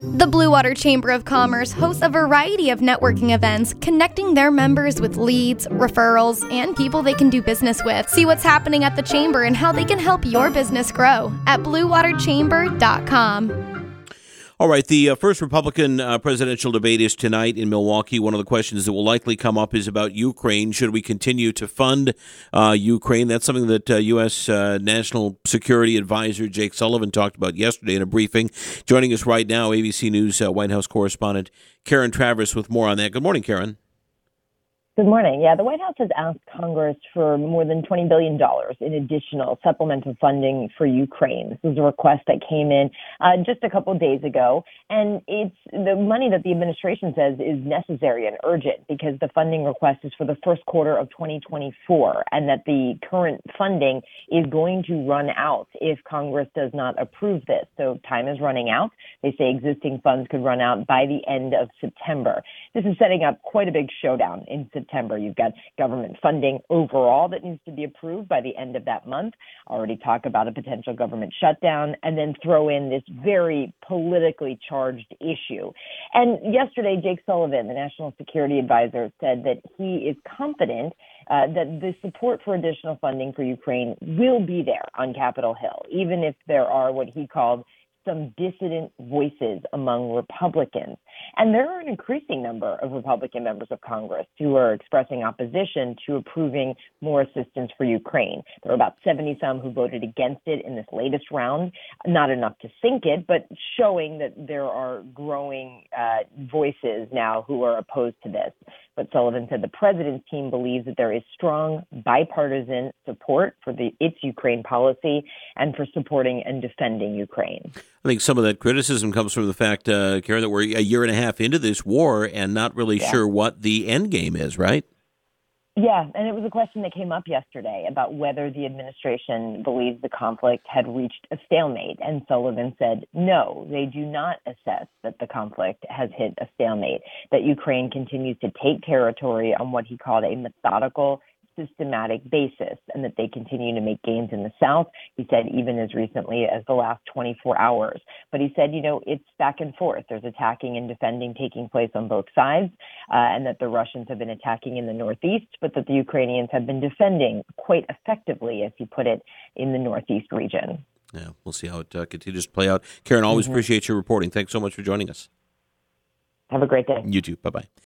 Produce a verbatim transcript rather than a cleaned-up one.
The Blue Water Chamber of Commerce hosts a variety of networking events, connecting their members with leads, referrals, and people they can do business with. See what's happening at the Chamber and how they can help your business grow at blue water chamber dot com. All right, the uh, first Republican uh, presidential debate is tonight in Milwaukee. One of the questions that will likely come up is about Ukraine. Should we continue to fund uh, Ukraine? That's something that uh, U S. Uh, National Security Advisor Jake Sullivan talked about yesterday in a briefing. Joining us right now, A B C News uh, White House correspondent Karen Travers with more on that. Good morning, Karen. Good morning. Yeah, the White House has asked Congress for more than twenty billion dollars in additional supplemental funding for Ukraine. This is a request that came in uh, just a couple of days ago. And it's the money that the administration says is necessary and urgent because the funding request is for the first quarter of twenty twenty-four and that the current funding is going to run out if Congress does not approve this. So time is running out. They say existing funds could run out by the end of September. This is setting up quite a big showdown in September. September. You've got government funding overall that needs to be approved by the end of that month. Already talk about a potential government shutdown and then throw in this very politically charged issue. And yesterday, Jake Sullivan, the National Security Advisor, said that he is confident uh, that the support for additional funding for Ukraine will be there on Capitol Hill, even if there are what he called some dissident voices among Republicans. And there are an increasing number of Republican members of Congress who are expressing opposition to approving more assistance for Ukraine. There are about seventy some who voted against it in this latest round. Not enough to sink it, but showing that there are growing uh, voices now who are opposed to this. But Sullivan said the president's team believes that there is strong bipartisan support for the its Ukraine policy and for supporting and defending Ukraine. I think some of that criticism comes from the fact, uh, Karen, that we're a year and a half into this war and not really yeah. sure what the end game is, right? Yeah, and it was a question that came up yesterday about whether the administration believes the conflict had reached a stalemate. And Sullivan said, no, they do not assess that the conflict has hit a stalemate, that Ukraine continues to take territory on what he called a methodical, systematic basis, and that they continue to make gains in the South. He said even as recently as the last twenty-four hours. But he said, you know, it's back and forth. There's attacking and defending taking place on both sides, uh, and that the Russians have been attacking in the Northeast, but that the Ukrainians have been defending quite effectively, as he put it, in the Northeast region. Yeah, we'll see how it uh, continues to play out. Karen, always mm-hmm. appreciate your reporting. Thanks so much for joining us. Have a great day. You too. Bye-bye.